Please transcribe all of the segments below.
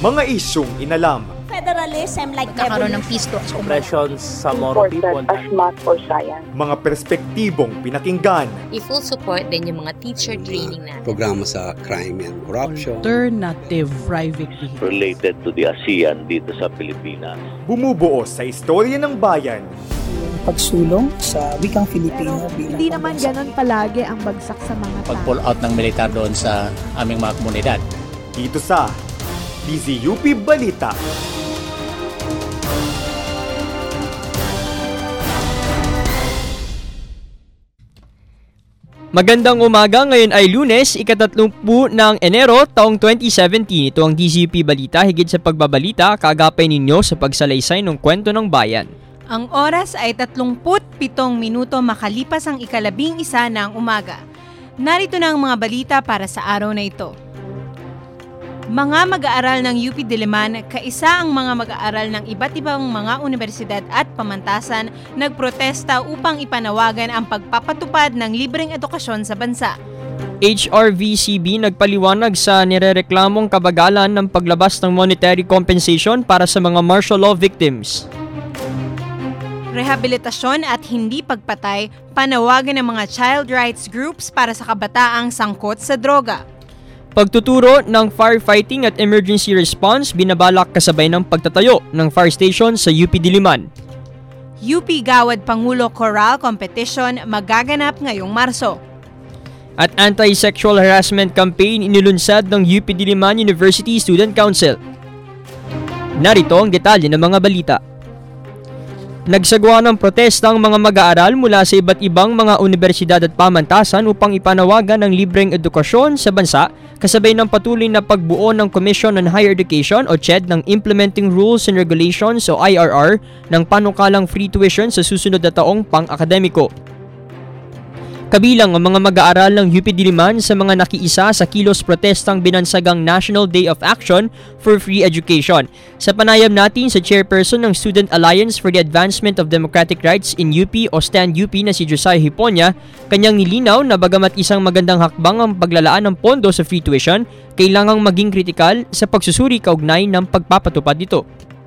Mga isyung inalam. Federalism like Nagkakaroon ng pisto. Oppressions sa Moro people. As math or science. Mga perspektibong pinakinggan. I-full support din yung mga teacher training natin. Programa sa crime and corruption. Alternative private vehicle. Related to the ASEAN dito sa Pilipinas. Bumubuo sa istorya ng bayan. Pagsulong sa wikang Filipino. Hindi naman ganon palagi ang bagsak sa mga tao. Pag-pull out ng militar doon sa aming mga komunidad. Dito sa DZUP Balita. Magandang umaga, ngayon ay Lunes, ika-30 ng Enero, taong 2017. Ito ang DZUP Balita, higit sa pagbabalita, kaagapay ninyo sa pagsalaysay ng kwento ng bayan. Ang oras ay 37 minuto makalipas ang ika-11 ng umaga. Narito na ang mga balita para sa araw na ito. Mga mag-aaral ng UP Diliman, kaisa ang mga mag-aaral ng iba't ibang mga universidad at pamantasan, nagprotesta upang ipanawagan ang pagpapatupad ng libreng edukasyon sa bansa. HRVCB nagpaliwanag sa nirereklamong kabagalan ng paglabas ng monetary compensation para sa mga martial law victims. Rehabilitasyon at hindi pagpatay, panawagan ng mga child rights groups para sa kabataang sangkot sa droga. Pagtuturo ng firefighting at emergency response binabalak kasabay ng pagtatayo ng fire station sa UP Diliman. UP Gawad Pangulo Choral Competition magaganap ngayong Marso. At anti-sexual harassment campaign inilunsad ng UP Diliman University Student Council. Narito ang detalye ng mga balita. Nagsagawa ng protesta ang mga mag-aaral mula sa iba't ibang mga universidad at pamantasan upang ipanawagan ng libreng edukasyon sa bansa kasabay ng patuloy na pagbuo ng Commission on Higher Education o CHED ng Implementing Rules and Regulations o IRR ng panukalang free tuition sa susunod na taong pang-akademiko. Kabilang ang mga mag-aaral ng UP Diliman sa mga nakiisa sa kilos protestang binansagang National Day of Action for Free Education. Sa panayam natin sa chairperson ng Student Alliance for the Advancement of Democratic Rights in UP o Stand UP na si Josiah Hiponya, kanyang nilinaw na bagamat isang magandang hakbang ang paglalaan ng pondo sa free tuition, kailangang maging kritikal sa pagsusuri kaugnay ng pagpapatupad nito.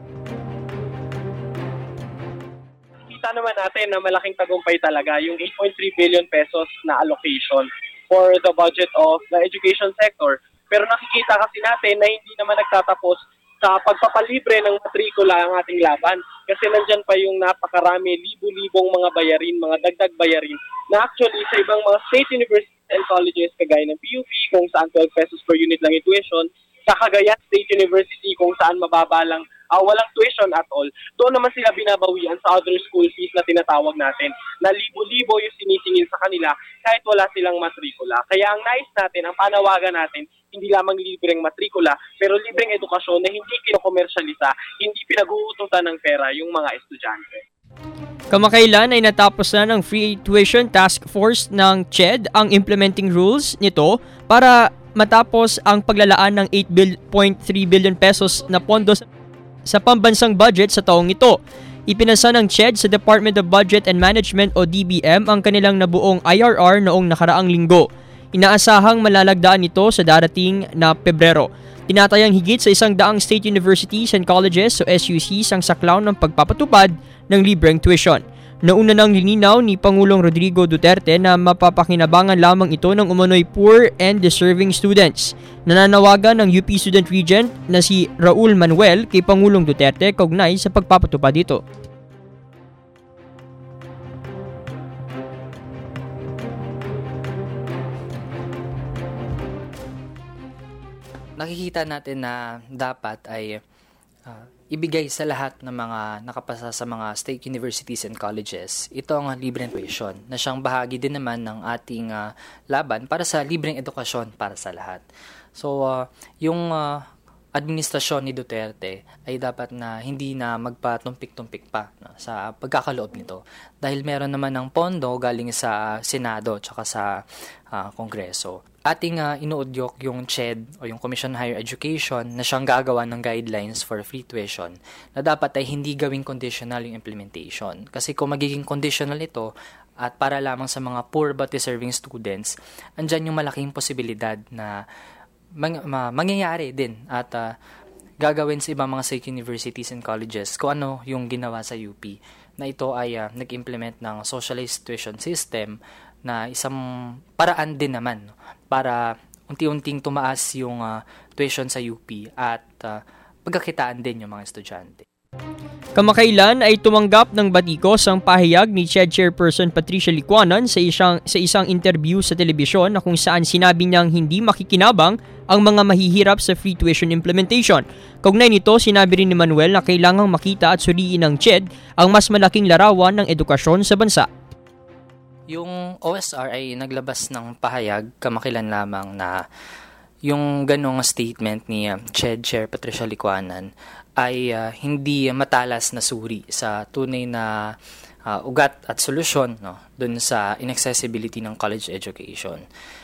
Naman natin na malaking tagumpay talaga yung 8.3 billion pesos na allocation for the budget of the education sector. Pero nakikita kasi natin na hindi naman nagtatapos sa pagpapalibre ng matrikula ang ating laban. Kasi nandyan pa yung napakarami, libu-libong mga bayarin, mga dagdag bayarin na actually sa ibang mga state universities and colleges kagaya ng PUP kung saan 12 pesos per unit lang yung tuition, sa Cagayan State University kung saan mababa lang walang tuition at all, doon naman sila binabawian sa other school fees na tinatawag natin, na libo-libo yung sinisingil sa kanila kahit wala silang matrikula. Kaya ang nais natin, ang panawagan natin, hindi lamang libreng matrikula, pero libreng edukasyon na hindi kinokomersyalisa, hindi pinag-uututan ng pera yung mga estudyante. Kamakailan ay natapos na ng Free Tuition Task Force ng CHED ang implementing rules nito para matapos ang paglalaan ng 8.3 billion pesos na pondo sa pambansang budget sa taong ito. Ipinasa ng CHED sa Department of Budget and Management o DBM ang kanilang nabuong IRR noong nakaraang linggo. Inaasahang malalagdaan ito sa darating na Pebrero. Tinatayang higit sa 100 state universities and colleges o SUCs ang saklaw ng pagpapatupad ng libreng tuition. Nauna nang lininaw ni Pangulong Rodrigo Duterte na mapapakinabangan lamang ito ng umano'y poor and deserving students. Nananawagan ng UP Student Regent na si Raul Manuel kay Pangulong Duterte kaugnay sa pagpapatupad dito. Nakikita natin na dapat ay ibigay sa lahat ng mga nakapasa sa mga state universities and colleges itong libreng tuition na siyang bahagi din naman ng ating laban para sa libreng edukasyon para sa lahat. So, yung administrasyon ni Duterte ay dapat na hindi na magpatumpik-tumpik pa sa pagkakaloob nito dahil meron naman ng pondo galing sa Senado at sa Kongreso. Ating inuudyok yung CHED o yung Commission on Higher Education na siyang gagawa ng guidelines for free tuition na dapat ay hindi gawing conditional yung implementation. Kasi kung magiging conditional ito at para lamang sa mga poor but deserving students, andyan yung malaking posibilidad na mangyayari din at gagawin sa ibang mga state universities and colleges kung ano yung ginawa sa UP, na ito ay nag-implement ng socialized tuition system na isang paraan din naman para unti-unting tumaas yung tuition sa UP at pagkakitaan din yung mga estudyante. Kamakailan ay tumanggap ng batikos ang pahayag ni CHED Chairperson Patricia Licuanan sa isang interview sa telebisyon na kung saan sinabi niyang hindi makikinabang ang mga mahihirap sa free tuition implementation. Kaugnay nito, sinabi rin ni Manuel na kailangang makita at suriin ng CHED ang mas malaking larawan ng edukasyon sa bansa. Yung OSR ay naglabas ng pahayag kamakailan lamang na yung ganong statement ni CHED Chair Patricia Licuanan ay hindi matalas na suri sa tunay na ugat at solusyon dun sa inaccessibility ng college education.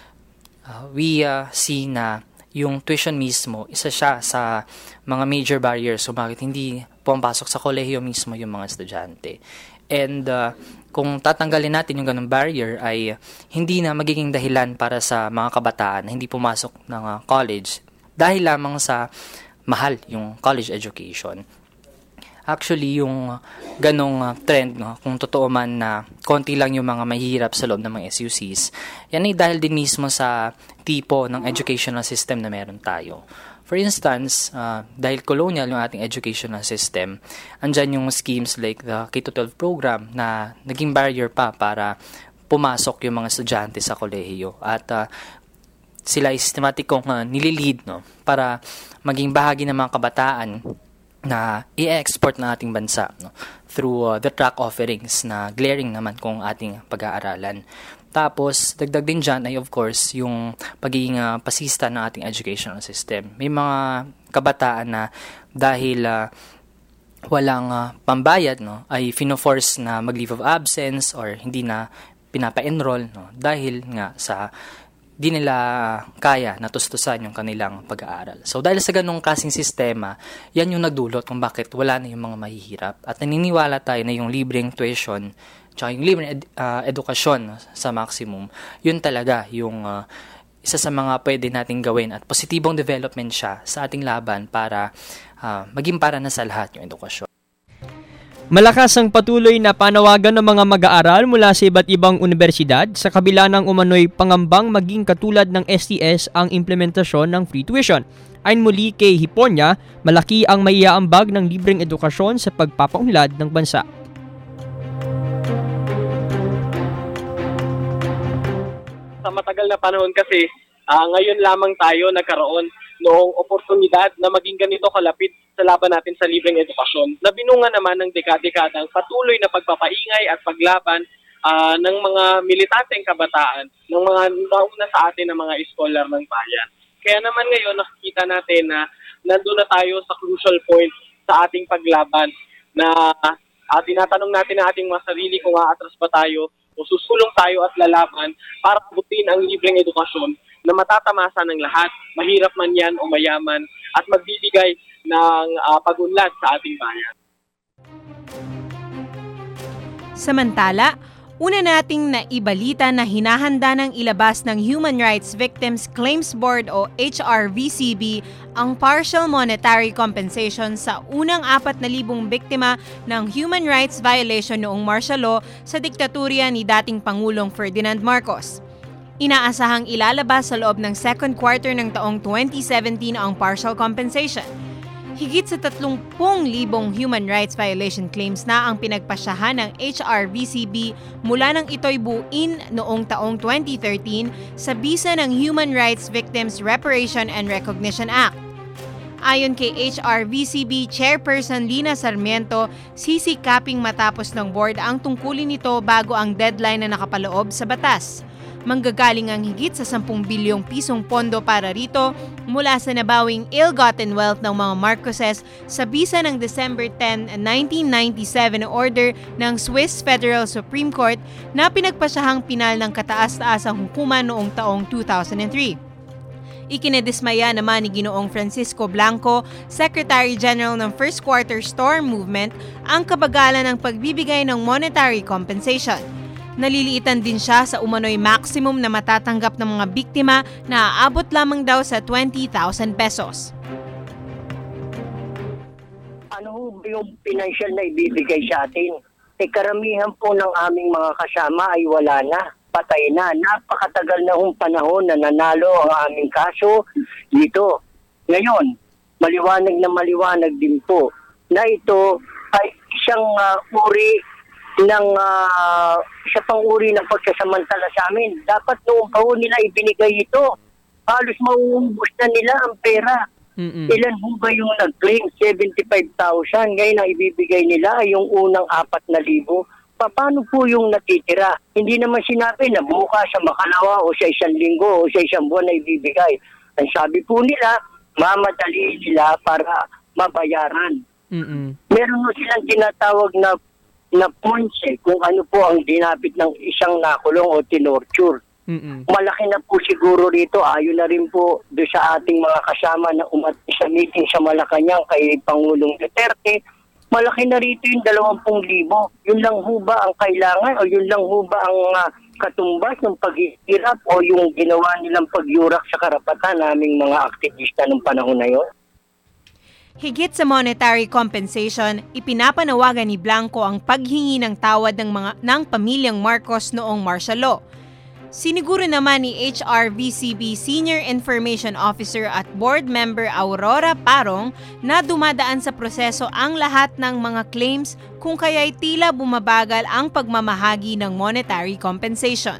We see na yung tuition mismo, isa siya sa mga major barriers so bakit hindi pumapasok sa kolehiyo mismo yung mga estudyante. And kung tatanggalin natin yung ganung barrier ay hindi na magiging dahilan para sa mga kabataan na hindi pumasok ng college dahil lamang sa mahal yung college education. Actually, yung ganong trend, kung totoo man na konti lang yung mga mahihirap sa loob ng mga SUCs, yan ay dahil din mismo sa tipo ng educational system na meron tayo. For instance, dahil colonial yung ating educational system, andyan yung schemes like the K-12 program na naging barrier pa para pumasok yung mga estudyante sa kolehiyo. At sila ay systematikong nililid para maging bahagi ng mga kabataan na i-export ng ating bansa through the track offerings na glaring naman kung ating pag-aaralan. Tapos, dagdag din dyan ay of course yung pagiging pasista ng ating educational system. May mga kabataan na dahil walang pambayad ay fino-force na mag-leave of absence or hindi na pinapa-enroll dahil nga sa di nila kaya natustusan yung kanilang pag-aaral. So dahil sa ganung klaseng sistema, yan yung nagdulot kung bakit wala na yung mga mahihirap. At naniniwala tayo na yung libreng tuition, tsaka yung libreng edukasyon sa maximum, yun talaga yung isa sa mga pwede nating gawin at positibong development siya sa ating laban para maging para na sa lahat yung edukasyon. Malakas ang patuloy na panawagan ng mga mag-aaral mula sa iba't ibang universidad sa kabila ng umano'y pangambang maging katulad ng STS ang implementasyon ng free tuition. Ayon muli kay Hiponya, malaki ang maiaambag ng libreng edukasyon sa pagpapaunlad ng bansa. Sa matagal na panahon kasi, ngayon lamang tayo nagkaroon noong oportunidad na maging ganito kalapit sa laban natin sa libreng edukasyon. Nabinungan naman ng dekada-dekadang patuloy na pagpapaingay at paglaban ng mga militanteng kabataan, ng mga nauna sa atin ng mga scholar ng bayan. Kaya naman ngayon nakikita natin na nandun na tayo sa crucial point sa ating paglaban na tinatanong natin ang ating mga sarili kung aatras pa tayo o susulong tayo at lalaban para abutin ang libreng edukasyon na matatamasa ng lahat, mahirap man yan o mayaman, at magbibigay ng pag-unlad sa ating bayan. Samantala, una nating naibalita na hinahanda ng ilabas ng Human Rights Victims Claims Board o HRVCB ang partial monetary compensation sa unang 4,000 biktima ng human rights violation noong martial law sa diktatorya ni dating Pangulong Ferdinand Marcos. Inaasahang ilalabas sa loob ng second quarter ng taong 2017 ang partial compensation. Higit sa 30,000 human rights violation claims na ang pinagpasyahan ng HRVCB mula nang ito'y buuin noong taong 2013 sa bisa ng Human Rights Victims Reparation and Recognition Act. Ayon kay HRVCB Chairperson Lina Sarmiento, sisikaping matapos ng board ang tungkulin nito bago ang deadline na nakapaloob sa batas. Manggagaling ang higit sa 10 bilyong pisong pondo para rito mula sa nabawing ill-gotten wealth ng mga Marcoses sa bisa ng December 10, 1997 order ng Swiss Federal Supreme Court na pinagpasyahang pinal ng kataas-taasang hukuman noong taong 2003. Ikinedismaya naman ni Ginoong Francisco Blanco, Secretary General ng First Quarter Storm Movement, ang kabagalan ng pagbibigay ng monetary compensation. Naliliitan din siya sa umano'y maximum na matatanggap ng mga biktima na aabot lamang daw sa 20,000 pesos. yung financial na ibibigay sa atin. Karamihan po ng aming mga kasama ay wala na, patay na. Napakatagal na hong panahon na nanalo ang aming kaso dito. Ngayon, maliwanag din po na ito ay isang isa pang uri ng pagsasamantala sa amin. Dapat noong pa nila ibinigay ito. Halos mauubos na nila ang pera. Ilan ho ba yung nag-claim? 75,000. Ngayon ang ibibigay nila ay yung unang 4,000. Paano po yung natitira? Hindi naman sinabi na bukas sa makalawa o sa isang linggo o sa isang buwan na ibibigay. Ang sabi po nila, mamadali nila para mabayaran. Meron mo silang tinatawag na points kung ano po ang dinapit ng isang nakulong o tinorture. Malaki na po siguro rito. Ayon na rin po doon sa ating mga kasama na umati sa meeting sa Malacanang kay Pangulong Duterte. Malaki na rito yung 20,000. Yun lang ho ba ang kailangan o yun lang ho ba ang katumbas ng paghihirap o yung ginawa nilang pagyurak sa karapatan naming mga aktivista ng panahon na yun? Higit sa monetary compensation, ipinapanawagan ni Blanco ang paghingi ng tawad ng pamilyang Marcos noong martial law. Siniguro naman ni HRVCB Senior Information Officer at Board Member Aurora Parong na dumadaan sa proseso ang lahat ng mga claims kung kaya'y tila bumabagal ang pagmamahagi ng monetary compensation.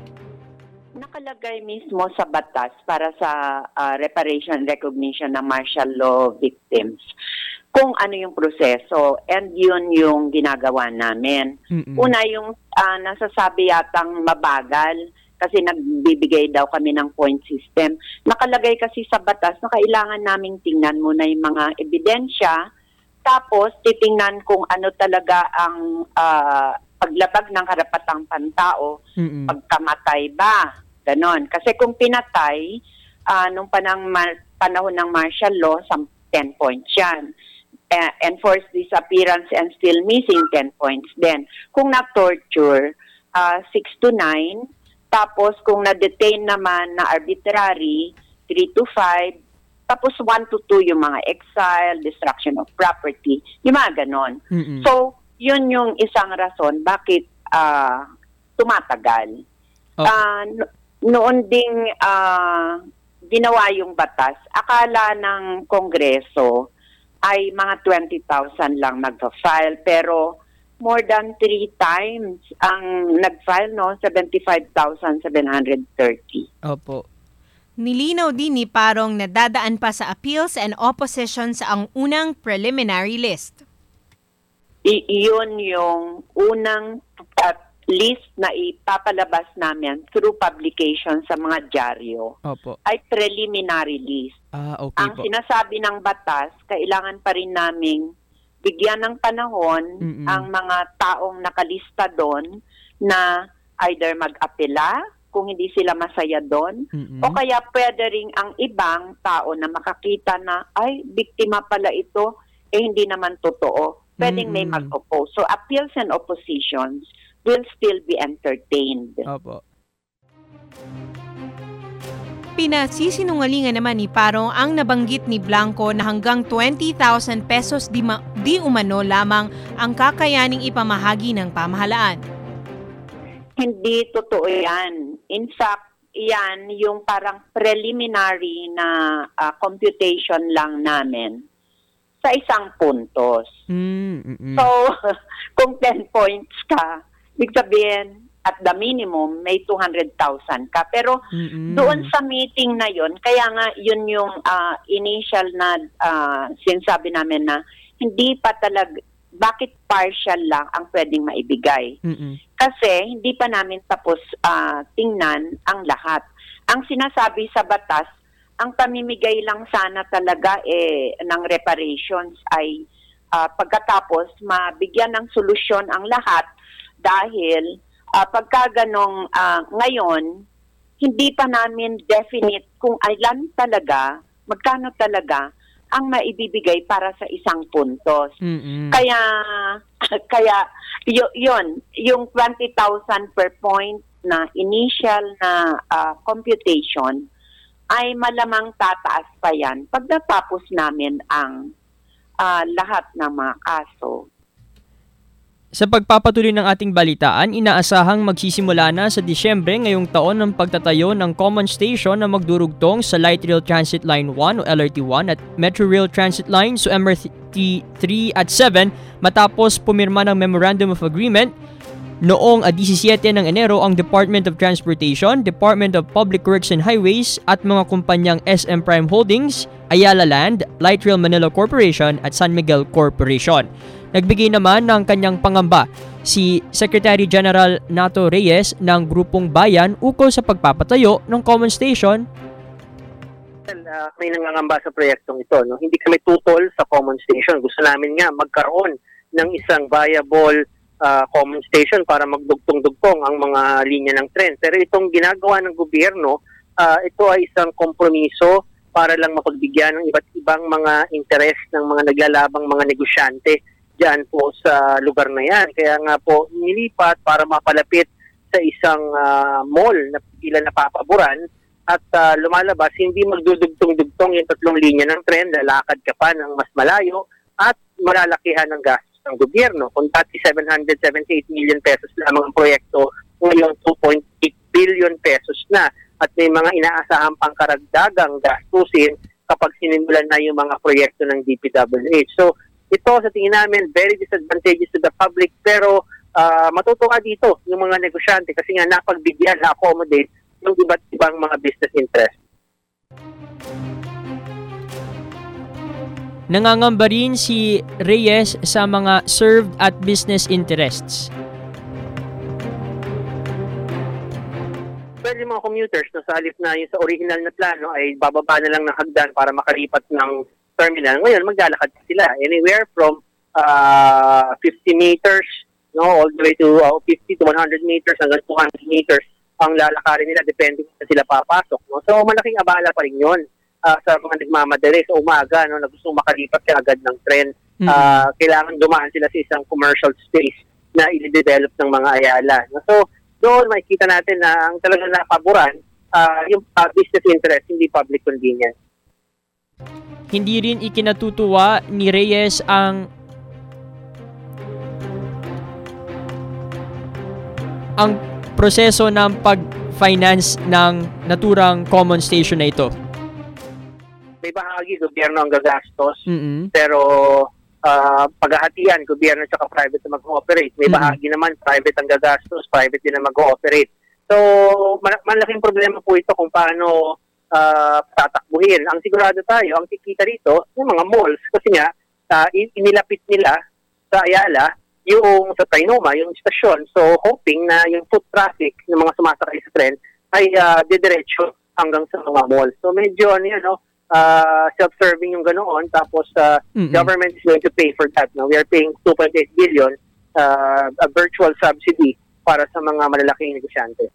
Nakalagay mismo sa batas para sa reparation and recognition ng martial law victims kung ano yung proseso, and yun yung ginagawa namin. Una, yung nasasabi yatang mabagal kasi nagbibigay daw kami ng point system. Nakalagay kasi sa batas na kailangan naming tingnan muna yung mga ebidensya, tapos titingnan kung ano talaga ang paglabag ng karapatang pantao, pagkamatay ba, ganon. Kasi kung pinatay, nung panahon ng martial law, 10 points yan. Enforced disappearance and still missing, 10 points din. Kung na-torture, 6 to 9. Tapos kung na-detain naman na arbitrary, 3 to 5. Tapos 1 to 2 yung mga exile, destruction of property, yung mga ganon. So, yun yung isang rason bakit tumatagal. Noon ding ginawa yung batas, akala ng Kongreso ay mga 20,000 lang nag-file, pero more than 3 times ang nag-file, no? 75,730. Opo. Nilinaw din ni Parong na dadaan pa sa appeals and opposition sa ang unang preliminary list. Iyon yung unang list na ipapalabas namin through publication sa mga dyaryo. Opo. Ay preliminary list. Okay ang sinasabi ng batas, kailangan pa rin naming bigyan ng panahon ang mga taong nakalista doon na either mag-apela kung hindi sila masaya doon, o kaya pwede rin ang ibang tao na makakita na, ay, biktima pala ito, hindi naman totoo. Pwedeng may mag-oppose. So appeals and oppositions will still be entertained. Opo. Pinasisinungalingan naman ni Parong ang nabanggit ni Blanco na hanggang 20,000 pesos di umano lamang ang kakayaning ipamahagi ng pamahalaan. Hindi totoo yan. In fact, yan yung parang preliminary na computation lang namin sa isang puntos. So, kung 10 points ka, ibig sabihin, at the minimum, may 200,000 ka. Pero doon sa meeting na yon, kaya nga yun yung initial na sinasabi namin na hindi pa talaga, bakit partial lang ang pwedeng maibigay? Kasi hindi pa namin tapos tingnan ang lahat. Ang sinasabi sa batas, ang pamimigay lang sana talaga ng reparations ay pagkatapos mabigyan ng solusyon ang lahat dahil pagka ganong ngayon, hindi pa namin definite kung ilan talaga, magkano talaga ang maibibigay para sa isang puntos. Kaya yun, yung 20,000 per point na initial na computation ay malamang tataas pa yan pag natapos namin ang lahat ng mga kaso. Sa pagpapatuloy ng ating balitaan, inaasahang magsisimula na sa Disyembre ngayong taon ang pagtatayo ng common station na magdurugtong sa Light Rail Transit Line 1 o LRT1 at Metro Rail Transit Lines o MRT3 at 7 matapos pumirma ng Memorandum of Agreement. Noong 17 ng Enero, ang Department of Transportation, Department of Public Works and Highways at mga kumpanyang SM Prime Holdings, Ayala Land, Light Rail Manila Corporation at San Miguel Corporation. Nagbigay naman ng kanyang pangamba si Secretary General Nato Reyes ng Grupong Bayan ukol sa pagpapatayo ng common station. May nangangamba sa proyektong ito. No? Hindi kami tutol sa common station. Gusto namin nga magkaroon ng isang viable common station para magdugtong-dugtong ang mga linya ng tren. Pero itong ginagawa ng gobyerno, ito ay isang kompromiso para lang mapagbigyan ng iba't ibang mga interes ng mga naglalabang mga negosyante diyan po sa lugar na yan. Kaya nga po nilipat para mapalapit sa isang mall na pila napapaboran at lumalabas, hindi magdudugtong-dugtong yung 3 linya ng tren, lalakad ka pa ng mas malayo at malalakihan ng gastos ng gobyerno. Kung dati 778 million pesos lamang ang proyekto, ngayon 2.8 billion pesos na at may mga inaasahang pangkaragdagang gastusin kapag sinimulan na yung mga proyekto ng DPWH. So, ito sa tingin namin very disadvantageous to the public pero matutuwa dito yung mga negosyante kasi nga napagbigyan, na-accommodate yung iba't ibang mga business interest. Nangangamba rin si Reyes sa mga served at business interests. Well, yung mga commuters sa halip na yung sa original na plano ay bababa na lang ng hagdan para makalipat ng terminal. Ngayon, maglalakad sila anywhere from 50 meters all the way to 50 to 100 meters hanggang 200 meters ang lalakarin nila depende kung sila papasok. No? So, malaking abala pa rin yun sa mga nagmamadali sa umaga na gusto makalipat ka agad ng tren. Kailangan dumaan sila sa isang commercial space na i-develop ng mga Ayala. No? So, doon makikita natin na ang talagang napaboran yung business interest, hindi public convenience. Hindi rin ikinatutuwa ni Reyes ang proseso ng pag-finance ng naturang common station na ito. May bahagi gobyerno ang gagastos, pero paghahatian, gobyerno at private na mag-ooperate. May bahagi naman private ang gagastos, private din na mag-ooperate. So, malaking problema po ito kung paano tatakbuhin. Ang sigurado tayo, ang kikita rito, yung mga malls, kasi nga, inilapit nila sa Ayala, yung sa Trinoma, yung istasyon. So, hoping na yung foot traffic ng mga sumasakay sa tren ay didiretso hanggang sa mga malls. So, medyo, self-serving yung ganoon. Tapos, government is going to pay for that. Now, we are paying 2.8 billion, a virtual subsidy para sa mga malalaking negosyante.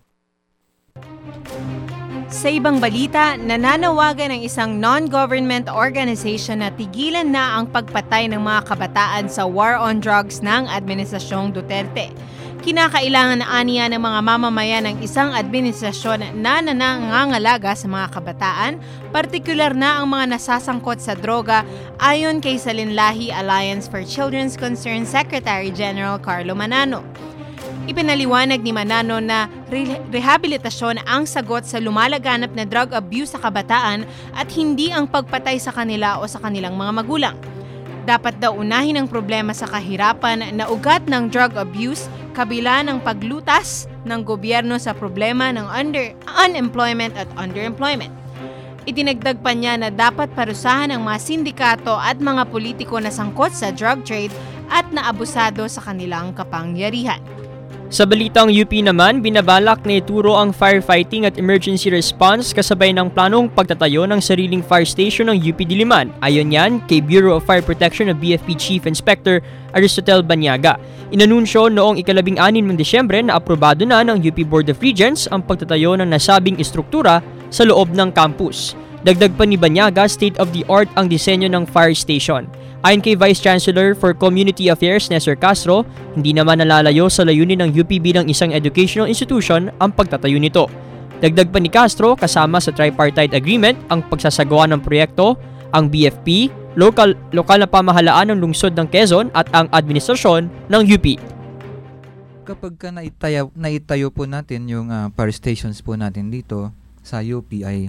Sa ibang balita, nananawagan ng isang non-government organization na tigilan na ang pagpatay ng mga kabataan sa war on drugs ng Administrasyong Duterte. Kinakailangan na aniya ng mga mamamayan ng isang administrasyon na nangangalaga sa mga kabataan, partikular na ang mga nasasangkot sa droga, ayon kay Salinlahi Alliance for Children's Concerns Secretary General Carlo Manano. Ipinaliwanag ni Manano na rehabilitasyon ang sagot sa lumalaganap na drug abuse sa kabataan at hindi ang pagpatay sa kanila o sa kanilang mga magulang. Dapat daw unahin ang problema sa kahirapan na ugat ng drug abuse kabila ng paglutas ng gobyerno sa problema ng unemployment at underemployment. Itinagdag pa niya na dapat parusahan ang mga sindikato at mga politiko na sangkot sa drug trade at naabusado sa kanilang kapangyarihan. Sa balitang UP naman, binabalak na ituro ang firefighting at emergency response kasabay ng planong pagtatayo ng sariling fire station ng UP Diliman. Ayon yan kay Bureau of Fire Protection ng BFP Chief Inspector Aristotel Banyaga. Inanunsyo noong 16 ng Disyembre na aprobado na ng UP Board of Regents ang pagtatayo ng nasabing istruktura sa loob ng campus. Dagdag pa ni Banyaga, state-of-the-art ang disenyo ng fire station. Ayon kay Vice Chancellor for Community Affairs Nestor Castro, hindi naman nalalayo sa layunin ng UP bilang isang educational institution ang pagtatayo nito. Dagdag pa ni Castro, kasama sa tripartite agreement ang pagsasagawa ng proyekto, ang BFP, lokal na pamahalaan ng lungsod ng Quezon at ang administrasyon ng UP. Kapag naitayo po natin yung fire stations po natin dito sa UP ay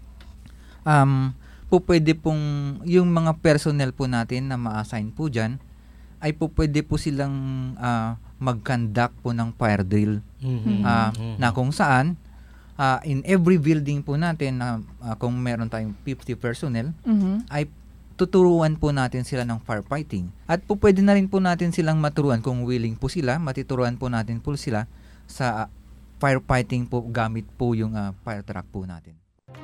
po pwede pong yung mga personnel po natin na ma-assign po dyan ay po pwede po silang mag-conduct po ng fire drill na kung saan in every building po natin na kung meron tayong 50 personnel ay tuturuan po natin sila ng firefighting. At po pwede na rin po natin silang maturuan kung willing po sila, matituruan po natin po sila sa firefighting po gamit po yung fire truck po natin.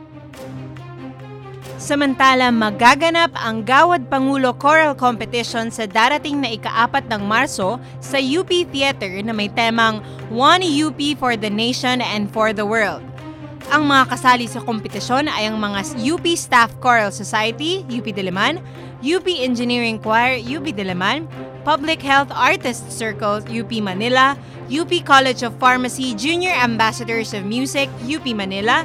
Samantala, magaganap ang Gawad Pangulo Choral Competition sa darating na ika-4 ng Marso sa UP Theater na may temang One UP for the Nation and for the World. Ang mga kasali sa kompetisyon ay ang mga UP Staff Choral Society, UP Diliman, UP Engineering Choir, UP Diliman, Public Health Artists Circle, UP Manila, UP College of Pharmacy Junior Ambassadors of Music, UP Manila,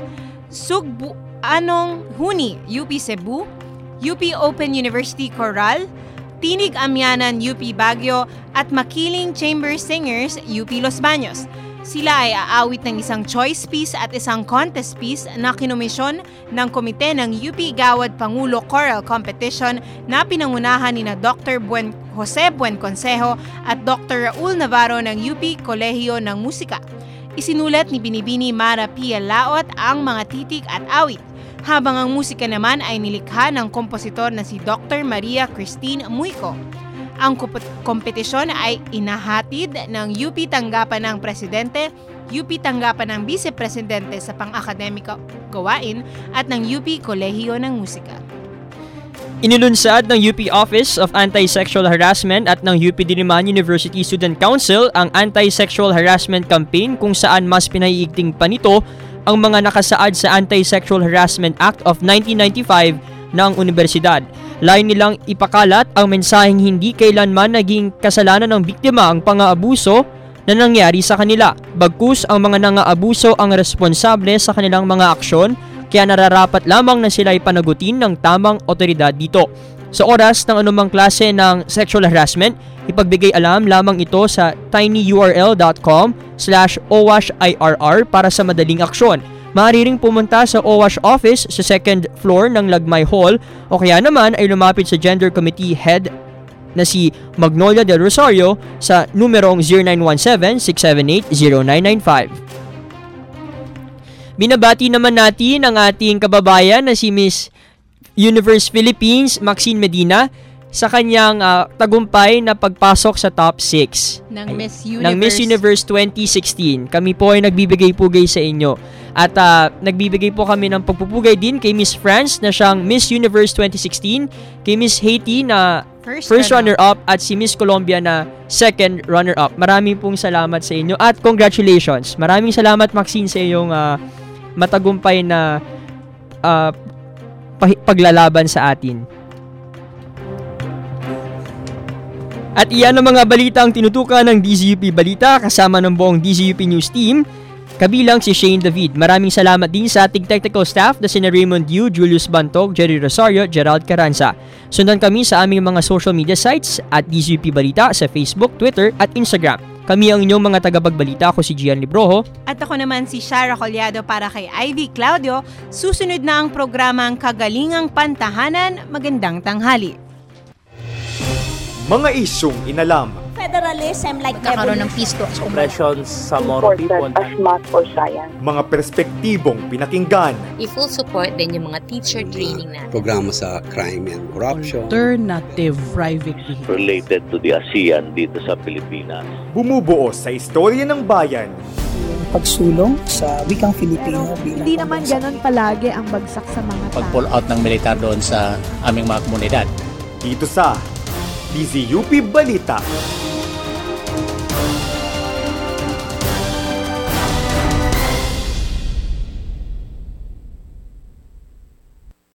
Huni, UP Cebu, UP Open University Choral, Tinig Amyanan, UP Baguio, at Makiling Chamber Singers, UP Los Baños. Sila ay aawit ng isang choice piece at isang contest piece na kinomisyon ng komite ng UP Gawad Pangulo Choral Competition na pinangunahan ni Dr. Jose Buenconsejo at Dr. Raul Navarro ng UP Kolehiyo ng Musika. Isinulat ni Binibini Mara Pia Laot ang mga titik at awit, habang ang musika naman ay nilikha ng kompositor na si Dr. Maria Christine Muico. Ang kompetisyon ay inahatid ng UP Tanggapan ng Presidente, UP Tanggapan ng Vice Presidente sa Pang-Akademika Gawain at ng UP Kolehiyo ng Musika. Inilunsad ng UP Office of Anti-Sexual Harassment at ng UP Diliman University Student Council ang Anti-Sexual Harassment Campaign kung saan mas pinaiigting pa nito ang mga nakasaad sa Anti-Sexual Harassment Act of 1995 ng universidad. Layo nilang ipakalat ang mensaheng hindi kailanman naging kasalanan ng biktima ang pang-aabuso na nangyari sa kanila. Bagkus ang mga nang-aabuso ang responsable sa kanilang mga aksyon, kaya nararapat lamang na sila ay panagutin ng tamang otoridad dito. Sa oras ng anumang klase ng sexual harassment, ipagbigay alam lamang ito sa tinyurl.com/OWASHIRR para sa madaling aksyon. Maaari ring pumunta sa OWASH office sa second floor ng Lagmay Hall o kaya naman ay lumapit sa Gender Committee Head na si Magnolia Del Rosario sa numerong 0917-678-0995. Binabati naman natin ang ating kababayan na si Miss Universe Philippines, Maxine Medina, sa kanyang tagumpay na pagpasok sa top 6 ng Miss Universe 2016. Kami po ay nagbibigay-pugay sa inyo. At nagbibigay po kami ng pagpupugay din kay Miss France na siyang Miss Universe 2016, kay Miss Haiti na first runner-up at si Miss Colombia na second runner-up. Maraming pong salamat sa inyo at congratulations. Maraming salamat, Maxine, sa iyong matagumpay na paglalaban sa atin. At iyan ang mga balita ang tinutukan ng DZUP Balita kasama ng buong DZUP News Team, kabilang si Shane David. Maraming salamat din sa ating technical staff na sina Raymond Yu, Julius Bantog, Jerry Rosario, Gerald Caranza. Sundan kami sa aming mga social media sites at DZUP Balita sa Facebook, Twitter at Instagram. Kami ang inyong mga tagapagbalita. Ako si Gian Libroho. At ako naman si Shara Collado para kay Ivy Claudio. Susunod na ang programang Kagalingang Pantahanan. Magandang tanghali. Mga isyong inalam. Federalism like kakaroon ng peace talks. Operations sa more people. As math or science. Mga perspektibong pinakinggan. I-full support din yung mga teacher training natin. Programa sa crime and corruption. Alternative private vehicle. Related to the ASEAN dito sa Pilipinas. Bumubuo sa istorya ng bayan. Pagsulong sa wikang Filipino. Hindi naman ganun palagi ang bagsak sa mga tao. Pag-pull out ng militar doon sa aming mga komunidad. Dito sa DZUP Balita.